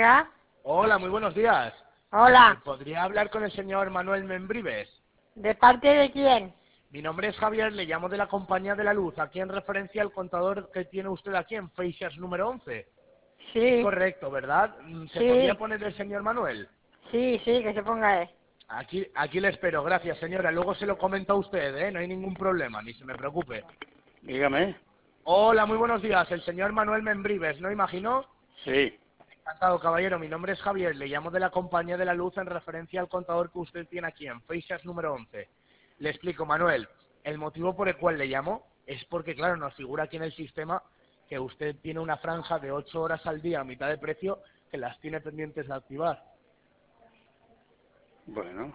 diga. Hola, muy buenos días. Hola. ¿Podría hablar con el señor Manuel Membrives? ¿De parte de quién? Mi nombre es Javier, le llamo de la compañía de la luz, aquí en referencia al contador que tiene usted aquí en Freixas número 11. Es Sí, correcto, ¿verdad? ¿Se podría sí, poner el señor Manuel? sí, que se ponga él. Aquí le espero, gracias señora. Luego se lo comento a usted, ¿eh? No hay ningún problema, ni se me preocupe. Dígame. Hola, muy buenos días. El señor Manuel Membrives, ¿no imagino? Sí. Encantado, caballero. Mi nombre es Javier. Le llamo de la compañía de la luz en referencia al contador que usted tiene aquí en Freixas número 11. Le explico, Manuel. El motivo por el cual le llamo es porque, claro, nos figura aquí en el sistema que usted tiene una franja de 8 horas al día a mitad de precio que las tiene pendientes de activar. Bueno.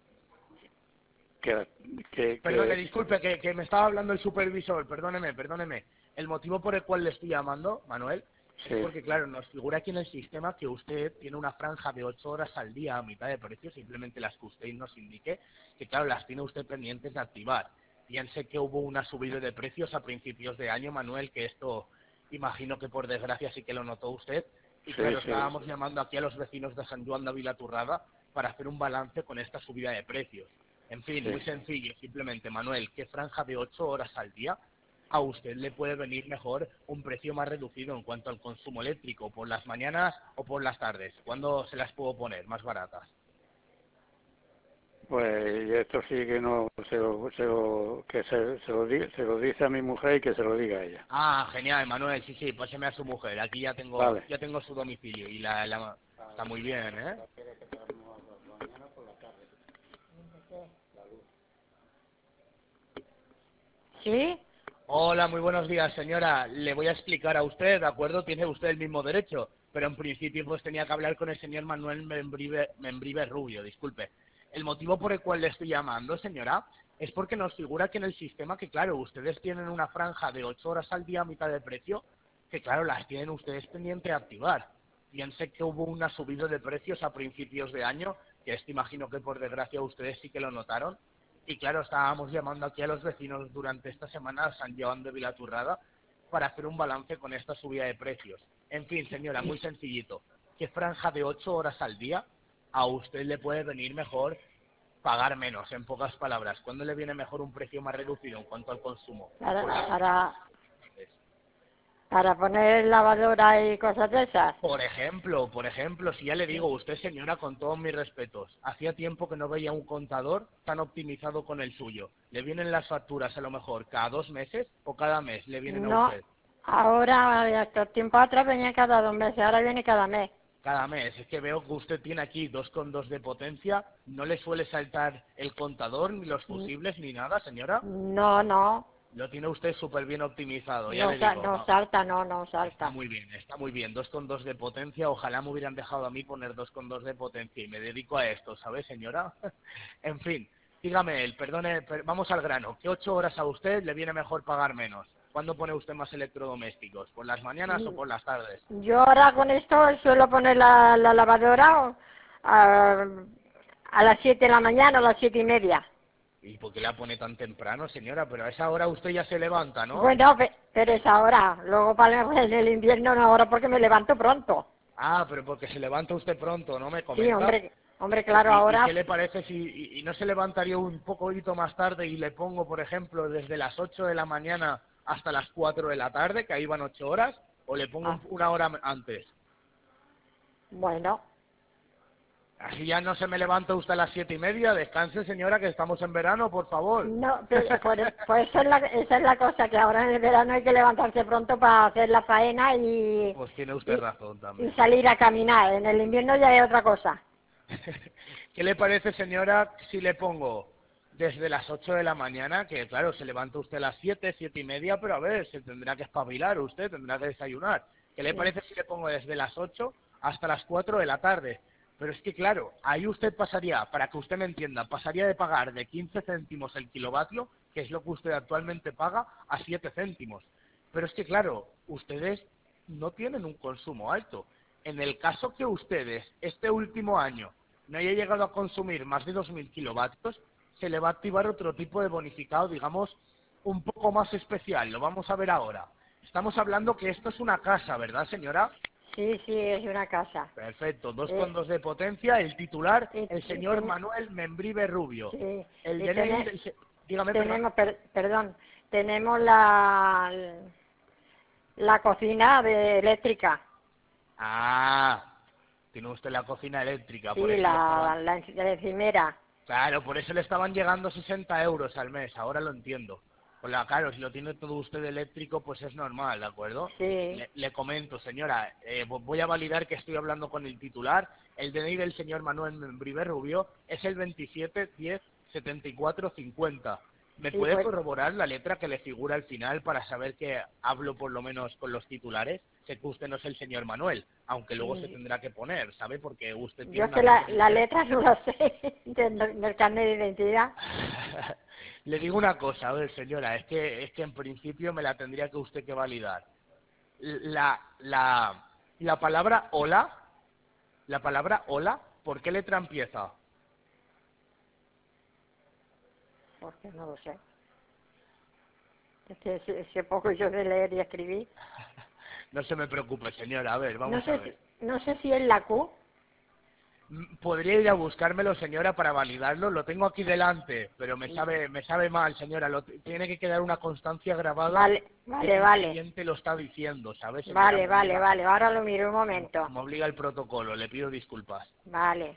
Que, que, Perdone, que, disculpe, que me estaba hablando el supervisor. Perdóneme. El motivo por el cual le estoy llamando, Manuel, es sí. porque, claro, nos figura aquí en el sistema que usted tiene una franja de 8 horas al día a mitad de precio, simplemente las que usted nos indique, que, claro, las tiene usted pendientes de activar. Piense que hubo una subida de precios a principios de año, Manuel, que esto imagino que por desgracia sí que lo notó usted. Y, Sí, claro, sí. estábamos llamando aquí a los vecinos de San Juan de Vilaturrada para hacer un balance con esta subida de precios. En fin, Sí. muy sencillo, simplemente, Manuel, ¿qué franja de 8 horas al día a usted le puede venir mejor un precio más reducido en cuanto al consumo eléctrico, por las mañanas o por las tardes? ¿Cuándo se las puedo poner más baratas? Pues esto sí que no se lo dice a mi mujer y que se lo diga a ella. Ah, genial, Manuel, sí, páseme a su mujer. Aquí Vale. ya tengo su domicilio y está muy bien, ¿eh? ¿Sí? Hola, muy buenos días, señora. Le voy a explicar a usted, ¿de acuerdo? Tiene usted el mismo derecho, pero en principio pues tenía que hablar con el señor Manuel Membrive Rubio, disculpe. El motivo por el cual le estoy llamando, señora, es porque nos figura que en el sistema que, claro, ustedes tienen una franja de 8 horas al día a mitad de precio, que, claro, las tienen ustedes pendiente de activar. Piense que hubo una subida de precios a principios de año, que esto imagino que por desgracia ustedes sí que lo notaron, y claro, estábamos llamando aquí a los vecinos durante esta semana a San Joan de Vilaturrada para hacer un balance con esta subida de precios. En fin, señora, muy sencillito. ¿Qué franja de 8 horas al día a usted le puede venir mejor pagar menos, en pocas palabras? ¿Cuándo le viene mejor un precio más reducido en cuanto al consumo? Para, Por las mañanas. para, para poner lavadora y cosas de esas. Por ejemplo, si ya le digo, usted señora, con todos mis respetos, hacía tiempo que no veía un contador tan optimizado con el suyo. ¿Le vienen las facturas a lo mejor cada 2 meses o cada mes le vienen a No, usted? ahora, hasta tiempo atrás venía cada 2 meses, ahora viene cada mes. Cada mes. Es que veo que usted tiene aquí 2,2 de potencia. ¿No le suele saltar el contador, ni los fusibles, ni nada, señora? No, Lo tiene usted súper bien optimizado, ya le digo. no salta, no Está salta. muy bien, está muy bien. 2,2 de potencia. Ojalá me hubieran dejado a mí poner 2,2 de potencia y me dedico a esto, ¿sabe, señora? En fin, dígame él, perdone, vamos al grano. ¿Qué 8 horas a usted le viene mejor pagar menos? ¿Cuándo pone usted más electrodomésticos? ¿Por las mañanas o por las tardes? Yo ahora con esto suelo poner la lavadora a, a las 7 de la mañana, a las 7:30. ¿Y por qué la pone tan temprano, señora? Pero a esa hora usted ya se levanta, ¿no? Bueno, pero es ahora. Luego para en el invierno no ahora porque me levanto pronto. Ah, pero porque se levanta usted pronto, ¿no me Sí, comenta? hombre, claro, ¿Y qué ahora. le parece si y no se levantaría un poquito más tarde y le pongo, por ejemplo, desde las 8 de la mañana hasta las 4 de la tarde, que ahí van 8 horas, o le pongo Ah, una hora antes? bueno, Así ya no se me levanta usted a las 7:30. Descanse, señora, que estamos en verano, por favor. no, pues esa es la cosa, que ahora en el verano hay que levantarse pronto para hacer la faena Pues tiene usted y, razón y también. salir a caminar. En el invierno ya hay otra cosa. ¿Qué le parece, señora, si le pongo desde las 8 de la mañana, que claro, se levanta usted a las 7, 7:30, pero a ver, se tendrá que espabilar usted, tendrá que desayunar? ¿Qué le Sí. parece si le pongo desde las 8 hasta las 4 de la tarde? Pero es que claro, ahí usted pasaría, para que usted me entienda, pasaría de pagar de 15 céntimos el kilovatio, que es lo que usted actualmente paga, a 7 céntimos. Pero es que claro, ustedes no tienen un consumo alto. En el caso que ustedes, este último año, no haya llegado a consumir más de 2.000 kilovatios, se le va a activar otro tipo de bonificado, digamos, un poco más especial. Lo vamos a ver ahora. Estamos hablando que esto es una casa, ¿verdad, señora? Sí, sí, es una casa. Perfecto, 2,2 de potencia, el titular, Y, el y señor Manuel Membrive Rubio. sí, El y DNI del... Dígame, perdón. perdón, tenemos la cocina eléctrica. Ah, tiene usted la cocina eléctrica, por Sí, eso le estaban... la encimera. Claro, por eso le estaban llegando 60 euros al mes, ahora lo entiendo. Pues claro, si lo tiene todo usted eléctrico, pues es normal, ¿de acuerdo? Sí, Le comento, señora, voy a validar que estoy hablando con el titular. El DNI del señor Manuel Membrive Rubio es el 27 10 74 50. ¿Me sí, puede pues corroborar la letra que le figura al final para saber que hablo por lo menos con los titulares? Sé que usted no es el señor Manuel, aunque luego se tendrá que poner, ¿sabe? Porque usted yo tiene es una que foto de la usted. letra no la sé del carnet de identidad. Le digo una cosa, a ver, señora, es que en principio me la tendría que usted que validar. La, la, la palabra hola, ¿por qué letra empieza? Porque no lo sé. Es que sé poco yo de leer y escribir. No se me preocupe, señora, a ver, vamos a ver. No sé si es la Q. ¿Podría ir a buscármelo, señora, para validarlo? Lo tengo aquí delante, pero me sabe mal, señora. Tiene que quedar una constancia grabada Vale, de que vale, el vale. cliente lo está diciendo, ¿sabe, señora? Vale, vale, vale. Ahora lo miro un momento. Me obliga el protocolo, le pido disculpas. Vale.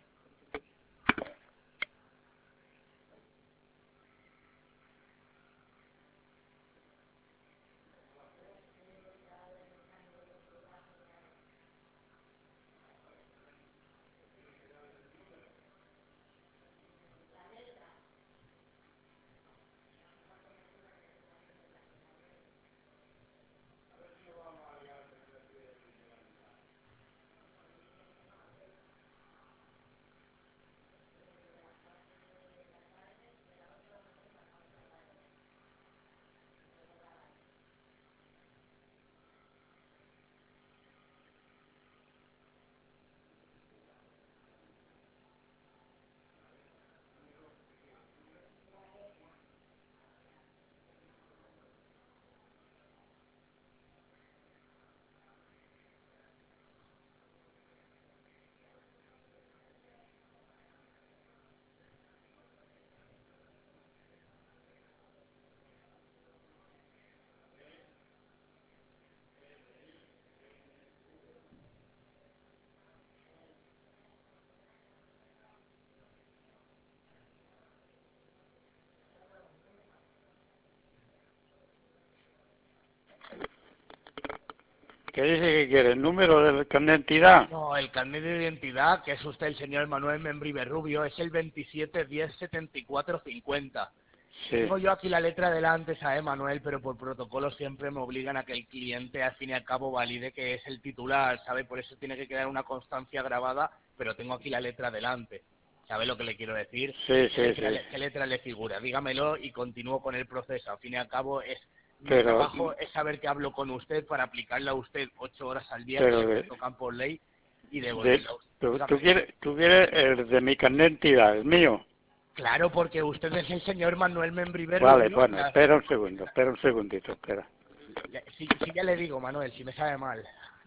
¿Qué dice que quiere? ¿El número del carnet de identidad? No, el carnet de identidad, que es usted el señor Manuel Membrive Rubio, es el 27 10 74 50. Sí, Tengo yo aquí la letra delante, ¿sabe, Manuel? Pero por protocolo siempre me obligan a que el cliente al fin y al cabo valide que es el titular, ¿sabe? Por eso tiene que quedar una constancia grabada, pero tengo aquí la letra delante. ¿Sabe lo que le quiero decir? sí, ¿Qué sí, letra sí. le, qué letra le figura? Dígamelo y continúo con el proceso. Al fin y al cabo mi Pero, trabajo es saber que hablo con usted para aplicarle a usted 8 horas al día, que es pero lo que le tocan por ley, y de, devolverlo a usted. tú Dígame. quieres el de mi carnet de identidad, el mío. Claro, porque usted es el señor Manuel Membrive Vale, Rubio. bueno, espera un segundito, espera. Sí, ya le digo, Manuel, si me sabe mal.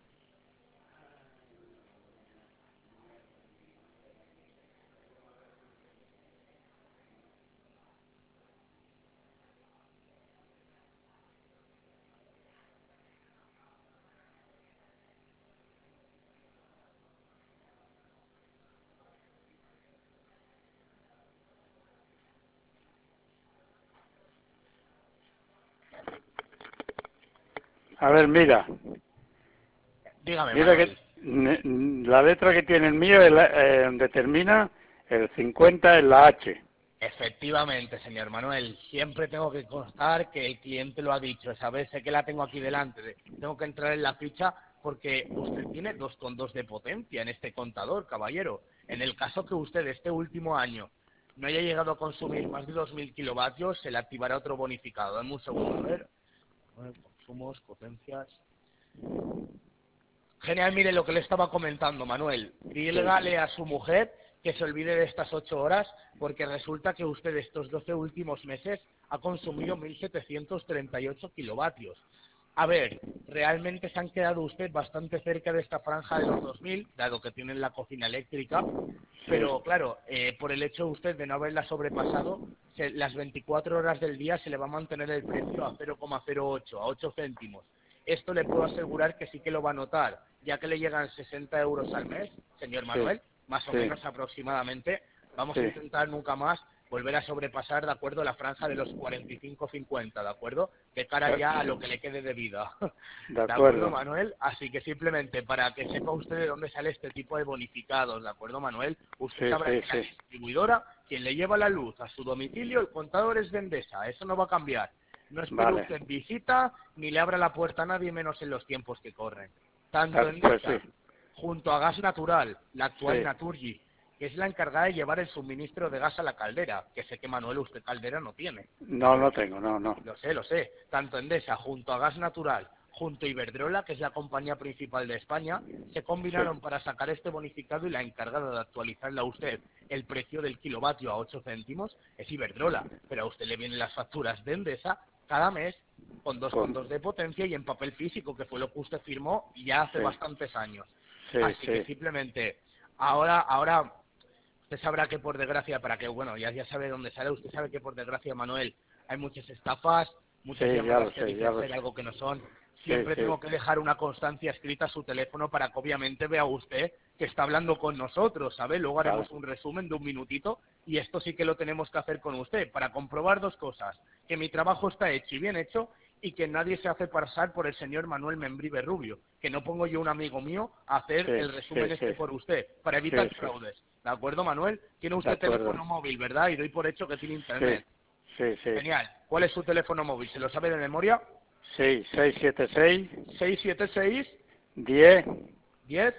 A ver, mira, Dígame, mira que Manuel. la letra que tiene el mío es donde termina el 50 es la H. Efectivamente, señor Manuel, siempre tengo que constar que el cliente lo ha dicho, ¿sabes? Sé que la tengo aquí delante, tengo que entrar en la ficha porque usted tiene 2,2 de potencia en este contador, caballero. En el caso que usted este último año no haya llegado a consumir más de 2.000 kilovatios, se le activará otro bonificado. Dame un segundo, a ver. Consumos, potencias... Genial, mire lo que le estaba comentando, Manuel. Sí. Dígale a su mujer que se olvide de estas 8 horas, porque resulta que usted estos 12 últimos meses ha consumido 1.738 kilovatios. A ver, realmente se han quedado usted bastante cerca de esta franja de los 2000, dado que tienen la cocina eléctrica, pero claro, por el hecho usted de no haberla sobrepasado, las 24 horas del día se le va a mantener el precio a 0,08, a 8 céntimos. Esto le puedo asegurar que sí que lo va a notar, ya que le llegan 60 euros al mes, señor Manuel, más o menos aproximadamente. Vamos a intentar nunca más volver a sobrepasar, ¿de acuerdo?, la franja de los 45-50, ¿de acuerdo? De cara ya a lo que le quede de vida. De ¿De acuerdo, acuerdo. Manuel? Así que simplemente para que sepa usted de dónde sale este tipo de bonificados, ¿de acuerdo, Manuel? Usted sabrá que la distribuidora, quien le lleva la luz a su domicilio, el contador es de Endesa, eso no va a cambiar. No espere usted visita, ni le abra la puerta a nadie, menos en los tiempos que corren. Tanto Endesa, junto a Gas Natural, la actual Naturgy, que es la encargada de llevar el suministro de gas a la caldera, que sé que, Manuel, usted caldera no tiene. No, no tengo, no. Lo sé. Tanto Endesa, junto a Gas Natural, junto a Iberdrola, que es la compañía principal de España, se combinaron para sacar este bonificado, y la encargada de actualizarle a usted el precio del kilovatio a 8 céntimos es Iberdrola, pero a usted le vienen las facturas de Endesa cada mes con 2,2 de potencia y en papel físico, que fue lo que usted firmó ya hace bastantes años. Así que simplemente, ahora usted sabrá que por desgracia, para que, bueno, ya sabe dónde sale, usted sabe que por desgracia, Manuel, hay muchas estafas, muchas llamadas que dicen ser algo que no son. Siempre tengo que dejar una constancia escrita a su teléfono para que obviamente vea usted que está hablando con nosotros, ¿sabe? Luego haremos un resumen de un minutito y esto sí que lo tenemos que hacer con usted para comprobar dos cosas: que mi trabajo está hecho y bien hecho, y que nadie se hace pasar por el señor Manuel Membrive Rubio, que no pongo yo un amigo mío a hacer el resumen por usted, para evitar fraudes. ¿De acuerdo, Manuel? Tiene usted teléfono móvil, ¿verdad? Y doy por hecho que tiene internet. Sí. Genial. ¿Cuál es su teléfono móvil? ¿Se lo sabe de memoria? Sí, 676 676 10 10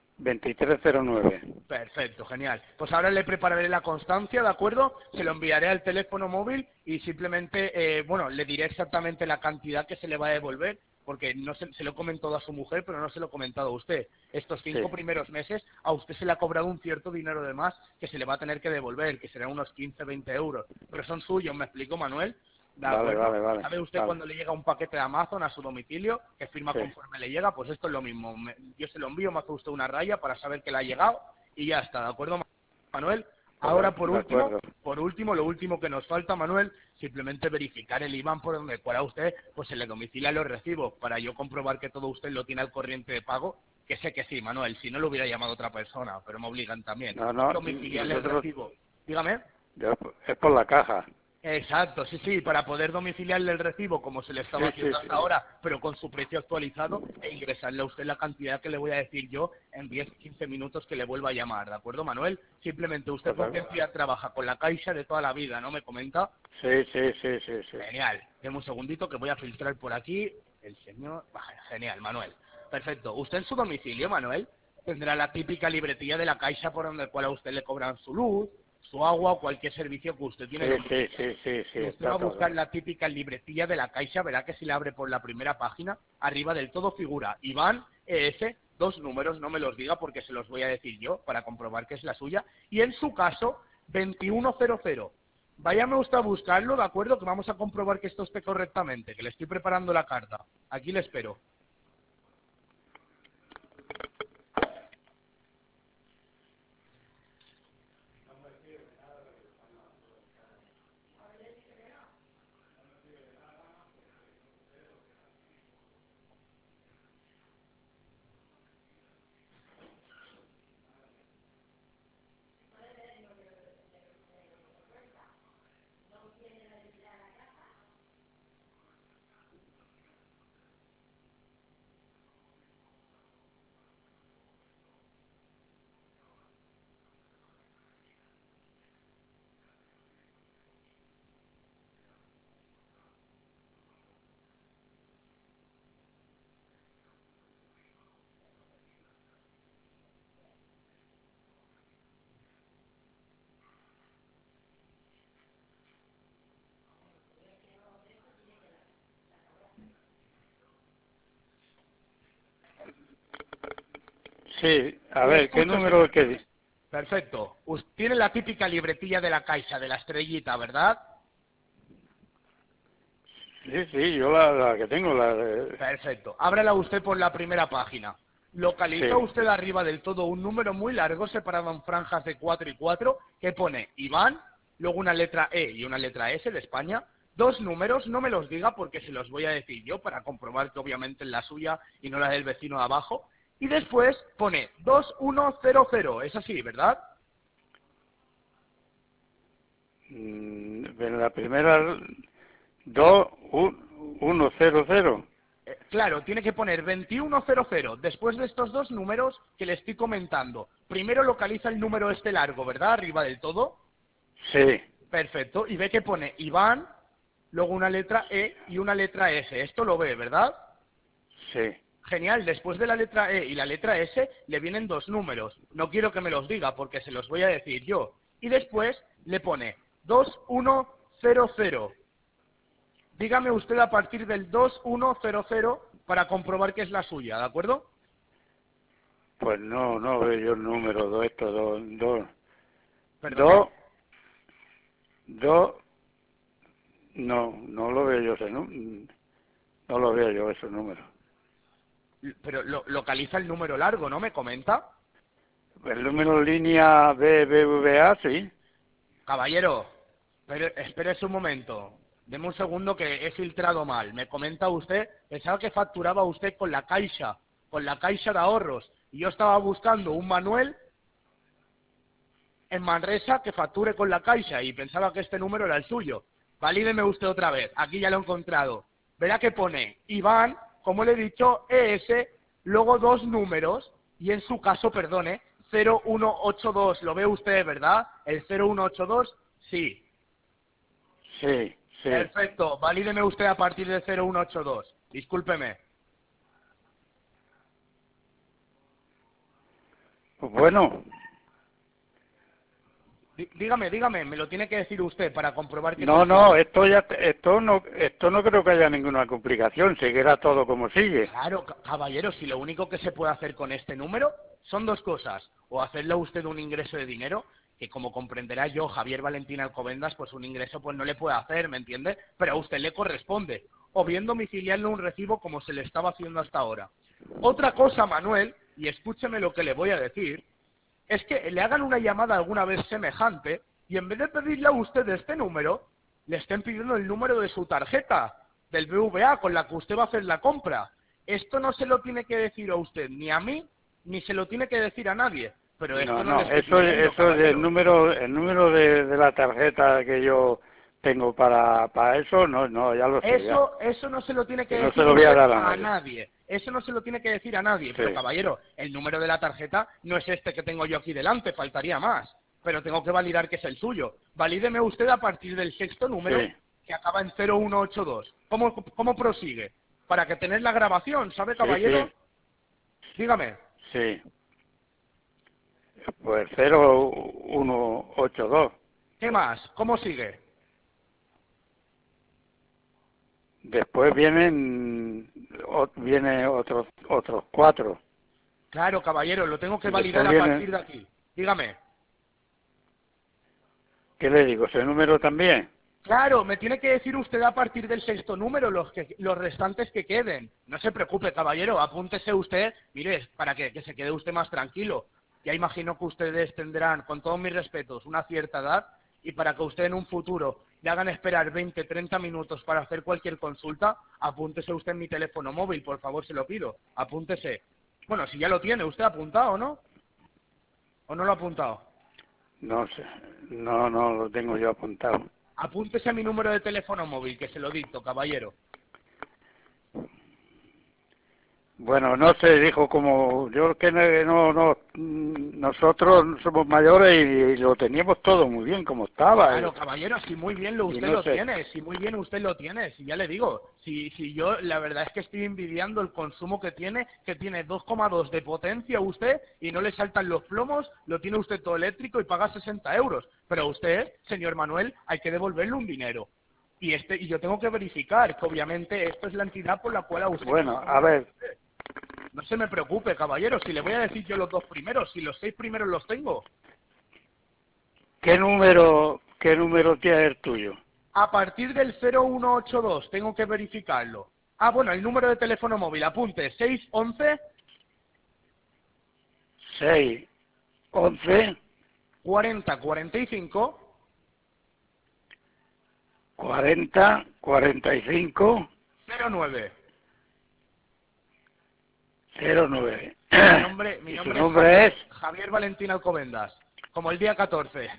2309. Perfecto, genial. Pues ahora le prepararé la constancia, ¿de acuerdo? Se lo enviaré al teléfono móvil y simplemente, le diré exactamente la cantidad que se le va a devolver, porque no se lo he comentado a su mujer, pero no se lo he comentado a usted. Estos 5 primeros meses a usted se le ha cobrado un cierto dinero de más que se le va a tener que devolver, que serán unos 15-20 euros. Pero son suyos, ¿me explico, Manuel? ¿De acuerdo? Vale. ¿Sabe usted cuando le llega un paquete de Amazon a su domicilio, que firma conforme le llega? Pues esto es lo mismo. Yo se lo envío, me hace usted una raya para saber que le ha llegado y ya está, ¿de acuerdo, Manuel? Ahora, por último, lo último que nos falta, Manuel, simplemente verificar el IBAN por donde fuera usted, pues se le domicilia los recibos, para yo comprobar que todo usted lo tiene al corriente de pago, que sé que sí, Manuel, si no lo hubiera llamado otra persona, pero me obligan también. No, domiciliarle el recibo. Dígame. Es por la caja. Exacto, sí, para poder domiciliarle el recibo como se le estaba haciendo hasta ahora, pero con su precio actualizado, e ingresarle a usted la cantidad que le voy a decir yo en 10-15 minutos que le vuelva a llamar, ¿de acuerdo, Manuel? Simplemente usted por qué entidad trabaja, con la Caixa de toda la vida, ¿no me comenta? Sí. Genial, deme un segundito que voy a filtrar por aquí, el señor... Genial, Manuel. Perfecto, usted en su domicilio, Manuel, tendrá la típica libretilla de la Caixa por donde cual a usted le cobran su luz, su agua o cualquier servicio que usted tiene. Sí. Usted va a buscar la típica libretilla de la Caixa, verá que si la abre por la primera página, arriba del todo figura Iván ES, 2 números, no me los diga porque se los voy a decir yo para comprobar que es la suya, y en su caso 2100. Váyame usted a buscarlo, ¿de acuerdo? Que vamos a comprobar que esto esté correctamente, que le estoy preparando la carta. Aquí le espero. Sí, a ver, ¿qué número que...? Perfecto. Usted tiene la típica libretilla de la Caixa, de la estrellita, ¿verdad? Sí, sí, yo la que tengo, la de... Perfecto. Ábrala usted por la primera página. Localiza Sí, usted arriba del todo un número muy largo separado en franjas de 4 y 4 que pone Iván, luego una letra E y una letra S de España. Dos números, no me los diga porque se los voy a decir yo para comprobar que obviamente es la suya y no la del vecino de abajo. Y después pone 2100. Es así, ¿verdad? en la primera, 2100. Claro, tiene que poner 2100 después de estos dos números que le estoy comentando. Primero localiza el número este largo, ¿verdad? Arriba del todo. Sí, Perfecto. Y ve que pone Iván, luego una letra E y una letra S. Esto lo ve, ¿verdad? sí, Genial. Después de la letra E y la letra S le vienen dos números. No quiero que me los diga porque se los voy a decir yo. Y después le pone 2100. Dígame usted a partir del 2100 para comprobar que es la suya, ¿de acuerdo? pues no veo yo el número de estos Perdone. dos, dos, no lo veo yo no lo veo yo ese número. Pero localiza el número largo, ¿no? ¿Me comenta? El número línea BBVA, sí. Caballero, pero espérese un momento. Deme un segundo que he filtrado mal. Me comenta usted, pensaba que facturaba usted con la Caixa de ahorros. Y yo estaba buscando un Manuel en Manresa que facture con la Caixa y pensaba que este número era el suyo. Valídeme usted otra vez. Aquí ya lo he encontrado. Verá que pone Iván, como le he dicho, ES, luego dos números y en su caso, perdone, 0182. ¿Lo ve usted, verdad? El 0182, sí. Sí, sí. Perfecto. Valídeme usted a partir de 0182. Discúlpeme. Pues bueno, Dígame, me lo tiene que decir usted para comprobar que es el no, suyo. esto no creo que haya ninguna complicación, seguirá todo como sigue. Claro, caballero, si lo único que se puede hacer con este número son dos cosas. O hacerle a usted un ingreso de dinero, que como comprenderá yo, Javier Valentín Alcobendas, pues un ingreso pues no le puede hacer, ¿me entiende? Pero a usted le corresponde. O bien domiciliarle un recibo como se le estaba haciendo hasta ahora. Otra cosa, Manuel, y escúcheme lo que le voy a decir, es que le hagan una llamada alguna vez semejante y en vez de pedirle a usted este número, le estén pidiendo el número de su tarjeta, del BVA con la que usted va a hacer la compra. Esto no se lo tiene que decir a usted ni a mí, ni se lo tiene que decir a nadie. Pero No, esto no le no, estoy pidiendo, eso es caballero. el número de la tarjeta que yo tengo para eso, no, ya lo sé, ya. Eso no se lo tiene que Que no se decir lo voy a usted dar a a nadie. nadie. Eso no se lo tiene que decir a nadie. Pero Sí, caballero, el número de la tarjeta no es este que tengo yo aquí delante, faltaría más. Pero tengo que validar que es el suyo. Valídeme usted a partir del sexto número sí, que acaba en 0182. ¿Cómo prosigue? Para que tener la grabación, ¿sabe, caballero? sí, Dígame. sí. Pues 0182. ¿Qué más? ¿Cómo sigue? Después viene otros cuatro. Claro, caballero, lo tengo que Y validar después a viene, partir de aquí. Dígame. ¿qué le digo? ¿Ese número también? Claro, me tiene que decir usted a partir del sexto número los restantes que queden. No se preocupe, caballero, apúntese usted, mire, para que se quede usted más tranquilo. Ya imagino que ustedes tendrán, con todos mis respetos, una cierta edad y para que usted en un futuro le hagan esperar 20, 30 minutos para hacer cualquier consulta, apúntese usted en mi teléfono móvil, por favor, se lo pido. Apúntese. Bueno, si ya lo tiene usted apuntado, ¿no? ¿O no lo ha apuntado? No sé, no lo tengo yo apuntado. Apúntese a mi número de teléfono móvil, que se lo dicto, caballero. Bueno, no sé, dijo como yo que nosotros somos mayores y lo teníamos todo muy bien como estaba Claro, caballero, si muy bien y usted no lo sé. tiene, si muy bien usted lo tiene, si ya le digo, si yo la verdad es que estoy envidiando el consumo que tiene 2,2 de potencia usted y no le saltan los plomos, lo tiene usted todo eléctrico y paga 60 euros, pero a usted, señor Manuel, hay que devolverle un dinero. Y yo tengo que verificar que obviamente esto es la entidad por la cual a usted Bueno, consume a ver, electricidad. No se me preocupe, caballero, si le voy a decir yo los dos primeros, si los 6 primeros los tengo. qué número tiene el tuyo? A partir del 0182 tengo que verificarlo. Ah, bueno, el número de teléfono móvil, apunte, 611 611 40 45 40 45 09. 09. Mi ¿Y su nombre nombre es? Javier Valentín Alcobendas, como el día 14.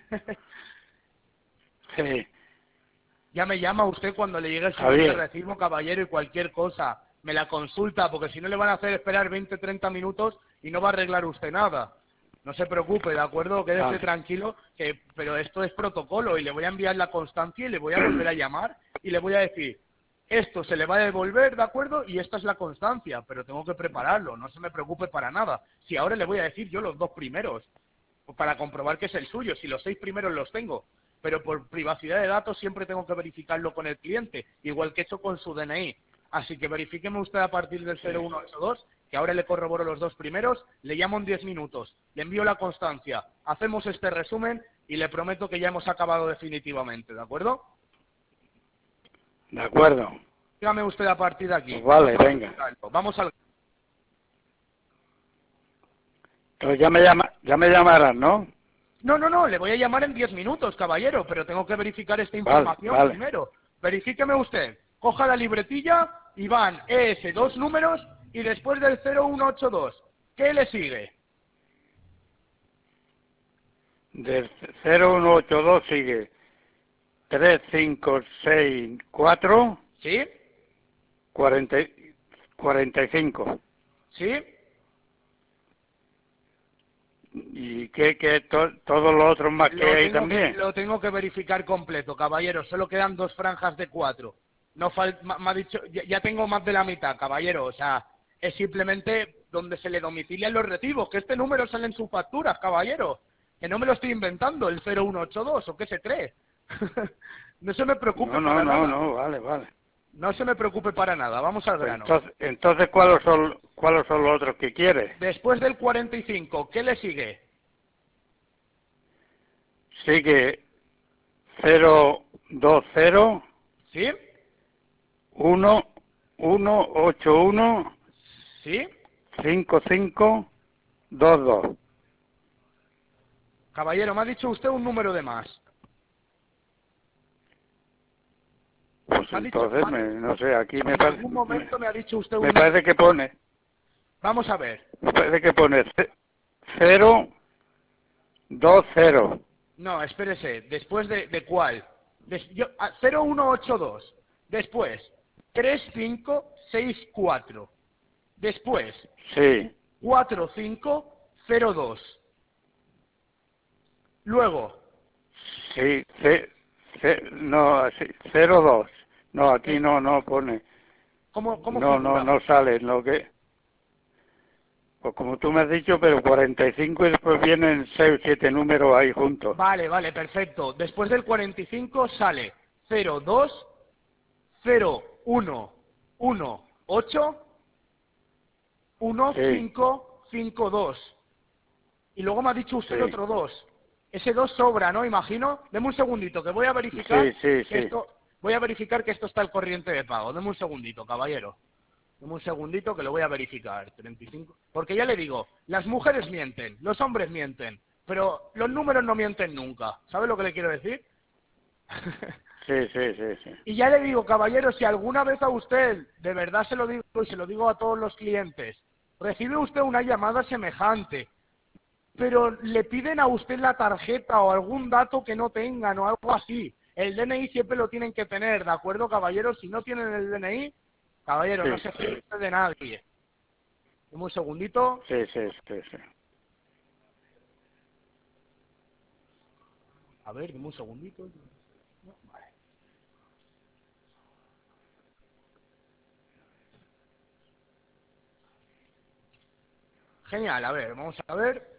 Sí. Ya me llama usted cuando le llegue el siguiente recibo, caballero, y cualquier cosa. Me la consulta, porque si no le van a hacer esperar 20, 30 minutos y no va a arreglar usted nada. No se preocupe, ¿de acuerdo? Quédese tranquilo, pero esto es protocolo y le voy a enviar la constancia y le voy a volver a llamar y le voy a decir, esto se le va a devolver, ¿de acuerdo? Y esta es la constancia, pero tengo que prepararlo, no se me preocupe para nada. Si ahora le voy a decir yo los 2 primeros, para comprobar que es el suyo, si los 6 primeros los tengo, pero por privacidad de datos siempre tengo que verificarlo con el cliente, igual que he hecho con su DNI. Así que verifíqueme usted a partir del 0182, que ahora le corroboro los 2 primeros, le llamo en 10 minutos, le envío la constancia, hacemos este resumen y le prometo que ya hemos acabado definitivamente, ¿de acuerdo? De acuerdo. Dígame usted a partir de aquí. Pues vale, venga. Vamos al... Entonces ya me llamarán, ¿no? No, le voy a llamar en 10 minutos, caballero, pero tengo que verificar esta información primero. Verifíqueme usted. Coja la libretilla y van ES 2 números y después del 0182. ¿Qué le sigue? Del 0182 sigue 3564 ¿Sí? 45. ¿Sí? ¿Y todos los otros más que hay también? Lo tengo que verificar completo, caballero. Solo quedan 2 franjas de 4. No me ha dicho, ya tengo más de la mitad, caballero. O sea, es simplemente donde se le domicilian los recibos. Que este número sale en sus facturas, caballero. Que no me lo estoy inventando, el 0182, ¿o qué se cree? No se me preocupe para nada. No, vale. No se me preocupe para nada, vamos al grano. Entonces ¿cuáles son los otros que quiere? Después del 45, ¿qué le sigue? Sigue 020. ¿Sí? 181. ¿Sí? 5522. Caballero, me ha dicho usted un número de más. Pues entonces, no sé, aquí me parece... En algún momento me ha dicho usted un... Me parece que pone... Vamos a ver. Me parece que pone 020. No, espérese. ¿Después de cuál? 0182. Después, 3564. Después, Sí. 4502. Luego. Sí, no, sí, 02. No, aquí no pone. ¿Cómo no sale lo que... Pues como tú me has dicho, pero 45 y después vienen 6 o 7 números ahí juntos. Vale, perfecto. Después del 45 sale 02 01 18 1552. Y luego me ha dicho usted otro 2. Ese 2 sobra, ¿no? Imagino. Deme un segundito, que voy a verificar voy a verificar que esto está al corriente de pago. Deme un segundito, caballero. Deme un segundito que lo voy a verificar. 35. Porque ya le digo, las mujeres mienten, los hombres mienten, pero los números no mienten nunca. ¿Sabe lo que le quiero decir? Sí. Y ya le digo, caballero, si alguna vez a usted, de verdad se lo digo y se lo digo a todos los clientes, recibe usted una llamada semejante, pero le piden a usted la tarjeta o algún dato que no tengan o algo así, el DNI siempre lo tienen que tener, ¿de acuerdo, caballero? Si no tienen el DNI, caballero, no se fíe usted de nadie. Dame un segundito. Sí. A ver, dame un segundito. No, vale. Genial, a ver, vamos a ver.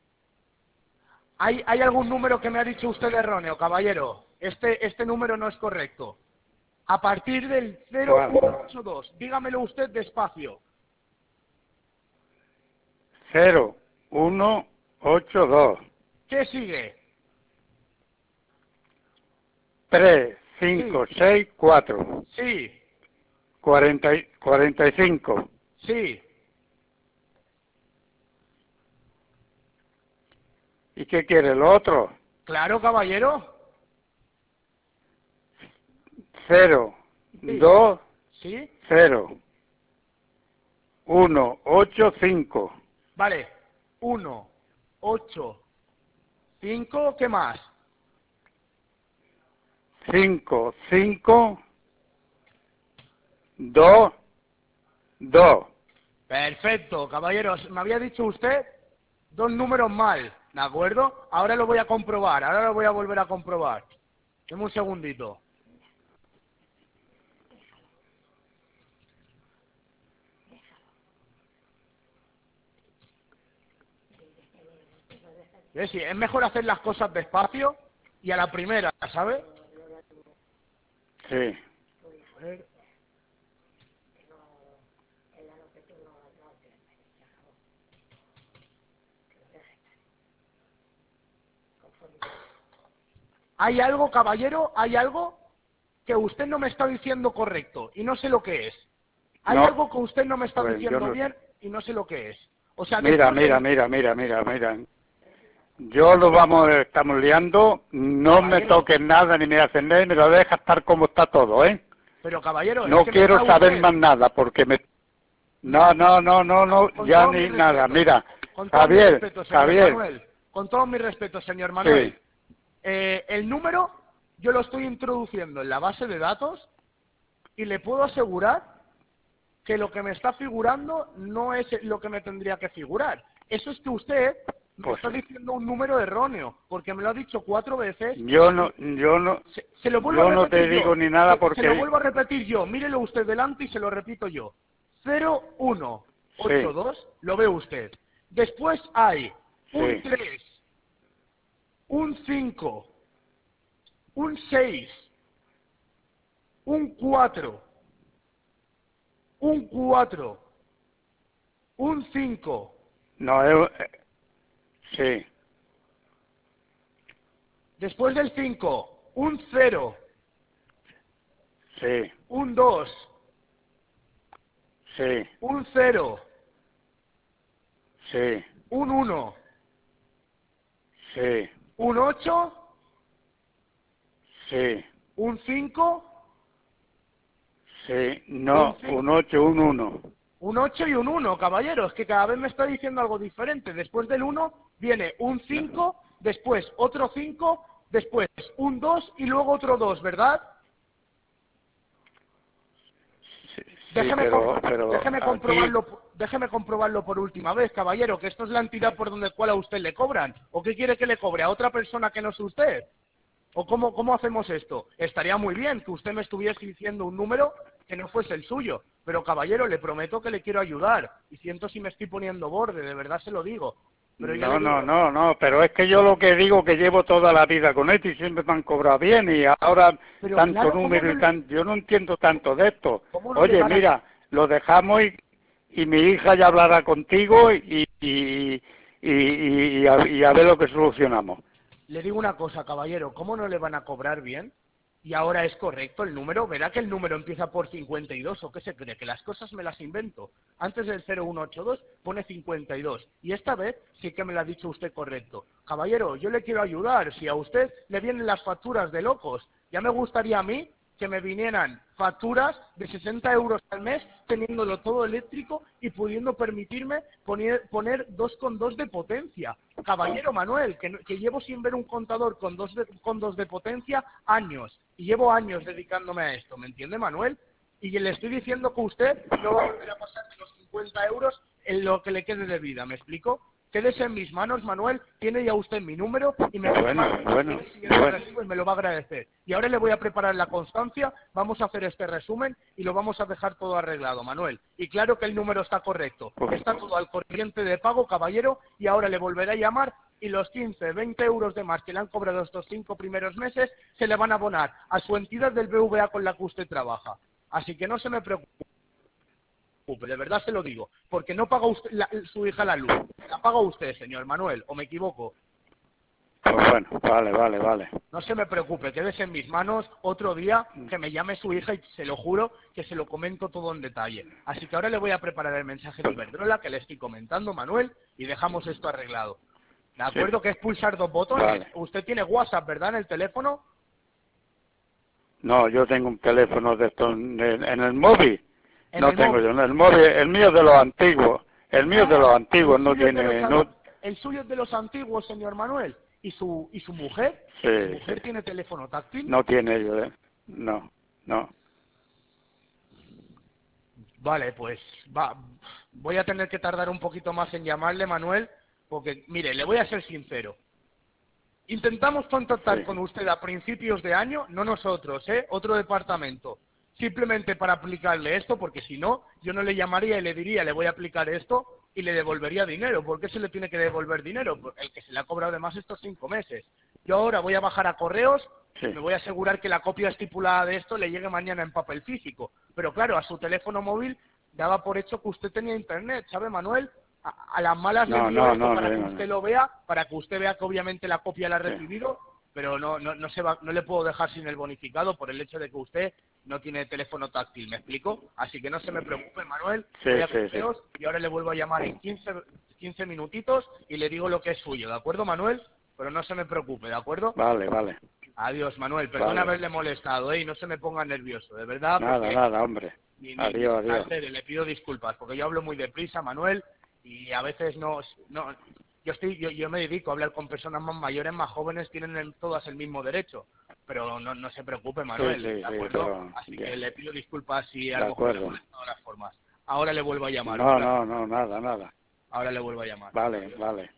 ¿Hay algún número que me ha dicho usted erróneo, caballero? Este número no es correcto. A partir del 0182, dígamelo usted despacio. 0182. ¿Qué sigue? 5, 6, 4. Sí, 45. sí. ¿Y qué quiere lo otro? Claro, caballero. 0, Sí. 2, ¿Sí? 0. 1, 8, 5. Vale. 1, 8, 5, ¿qué más? 5, 5, 2, 2. Perfecto, caballeros. Me había dicho usted dos números mal, ¿de acuerdo? Ahora lo voy a comprobar, ahora lo voy a volver a comprobar. Deme un segundito. Sí, es mejor hacer las cosas despacio y a la primera, ¿sabe? Sí. A ver. Hay algo, caballero, hay algo que usted no me está diciendo correcto y no sé lo que es. Hay No, algo que usted no me está pues yo diciendo no bien sé. y no sé lo que es. O sea, Mira, después mira, del... mira, mira, mira, mira. Yo lo vamos, estamos liando, no me Caballero, toques nada ni me haces nada y me lo dejas estar como está todo, ¿eh? pero caballero, es No que me quiero está saber usted... más nada porque me... No, no, no, no, no, Con ya todos mis ni nada. respetos, Mira, con todos mis Javier, respetos, señor Javier, Manuel, con todos mis respetos, señor sí, Manuel, el número yo lo estoy introduciendo en la base de datos y le puedo asegurar que lo que me está figurando no es lo que me tendría que figurar. Eso es que usted me pues está diciendo un número erróneo, porque me lo ha dicho 4 veces yo y se lo vuelvo a yo no te repetir digo yo. ni nada Se lo porque, vuelvo a repetir yo. Mírelo usted delante y se lo repito yo. 0182, sí, lo ve usted. Después hay un sí, 3, un 5, un 6, un 4, un 4, un 5. no, sí, Después del 5, un 0, sí, un 2, sí, un 0, sí, un 1, sí, un 8, sí, un 5, sí, un no, 5, un 8, un 1. un 8 y un 1, caballeros, que cada vez me está diciendo algo diferente. Después del 1 viene un 5, después otro 5, después un 2 y luego otro 2, ¿verdad? Sí, sí, Déjeme, pero aquí, déjeme comprobarlo por última vez, caballero, que esto es la entidad por donde cual a usted le cobran. ¿O qué quiere que le cobre? ¿A otra persona que no es usted? ¿O cómo hacemos esto? Estaría muy bien que usted me estuviese diciendo un número que no fuese el suyo. Pero, caballero, le prometo que le quiero ayudar. Y siento si me estoy poniendo borde, de verdad se lo digo. Pero ya le no, no, digo, no, no, pero es que yo lo que digo que llevo toda la vida con esto y siempre me han cobrado bien y ahora pero tanto claro, número y tan, yo no entiendo tanto de esto. ¿cómo no le Oye, van a... mira, lo dejamos y mi hija ya hablará contigo y a ver lo que solucionamos. Le digo una cosa, caballero, ¿cómo no le van a cobrar bien? Y ahora es correcto el número, verá que el número empieza por 52, ¿o qué se cree? Que las cosas me las invento. Antes del 0182 pone 52. Y esta vez sí que me lo ha dicho usted correcto. Caballero, yo le quiero ayudar. Si a usted le vienen las facturas de locos, ya me gustaría a mí que me vinieran facturas de 60 euros al mes, teniéndolo todo eléctrico y pudiendo permitirme poner 2,2 de potencia. Caballero Manuel, que llevo sin ver un contador con 2 de potencia años, y llevo años dedicándome a esto, ¿me entiende, Manuel? Y le estoy diciendo que usted no va a volver a pasar de los 50 euros en lo que le quede de vida, ¿me explico? Quédese en mis manos, Manuel, tiene ya usted mi número y me va a llamar Bueno, cuando bueno, llegue el siguiente bueno, recibo y me lo va a agradecer. Y ahora le voy a preparar la constancia, vamos a hacer este resumen y lo vamos a dejar todo arreglado, Manuel. Y claro que el número está correcto, pues, está todo al corriente de pago, caballero, y ahora le volveré a llamar y los 15, 20 euros de más que le han cobrado estos 5 primeros meses se le van a abonar a su entidad del BVA con la que usted trabaja. Así que no se me preocupe. De verdad se lo digo, porque no paga usted su hija la luz, la paga usted, señor Manuel, o me equivoco. Pues bueno, vale. No se me preocupe, quédese en mis manos. Otro día que me llame su hija y se lo juro que se lo comento todo en detalle. Así que ahora le voy a preparar el mensaje de Iberdrola que le estoy comentando, Manuel, y dejamos esto arreglado. ¿De acuerdo? Sí. Que es pulsar 2 botones. Vale. Usted tiene WhatsApp, ¿verdad? En el teléfono. No, yo tengo un teléfono de estos en el móvil. En No el tengo móvil. yo en el móvil, el mío es de los antiguos. El mío es de los antiguos, no tiene... El suyo es de los antiguos, señor Manuel. ¿Y su mujer? Sí, ¿Su mujer sí. tiene teléfono táctil? No tiene yo, no. Vale, pues voy a tener que tardar un poquito más en llamarle, Manuel, porque, mire, le voy a ser sincero. Intentamos contactar Sí. con usted a principios de año, no nosotros, otro departamento, simplemente para aplicarle esto, porque si no, yo no le llamaría y le diría, le voy a aplicar esto y le devolvería dinero. ¿Por qué se le tiene que devolver dinero? Por el que se le ha cobrado de más estos 5 meses. Yo ahora voy a bajar a correos, Sí. me voy a asegurar que la copia estipulada de esto le llegue mañana en papel físico. Pero claro, a su teléfono móvil daba por hecho que usted tenía internet, ¿sabe, Manuel? A las malas le envío esto para que usted lo vea, para que usted vea que obviamente la copia la ha recibido, pero no le puedo dejar sin el bonificado por el hecho de que usted no tiene teléfono táctil, ¿me explico? Así que no se me preocupe, Manuel, Sí, voy a sí. correos y ahora le vuelvo a llamar en 15 minutitos y le digo lo que es suyo, ¿de acuerdo, Manuel? Pero no se me preocupe, ¿de acuerdo? Vale. Adiós, Manuel, perdona Vale. haberle molestado, y no se me ponga nervioso, de verdad, porque Nada, hombre. ni Adiós. le pido disculpas, porque yo hablo muy deprisa, Manuel, y a veces no yo me dedico a hablar con personas más mayores, más jóvenes, tienen todas el mismo derecho, pero no se preocupe, Manuel, Sí, ¿de acuerdo? pero, Así ya. que le pido disculpas si a De lo mejor le he acuerdo. molestado de las formas. Ahora le vuelvo a llamar. No, nada. Ahora le vuelvo a llamar. Vale.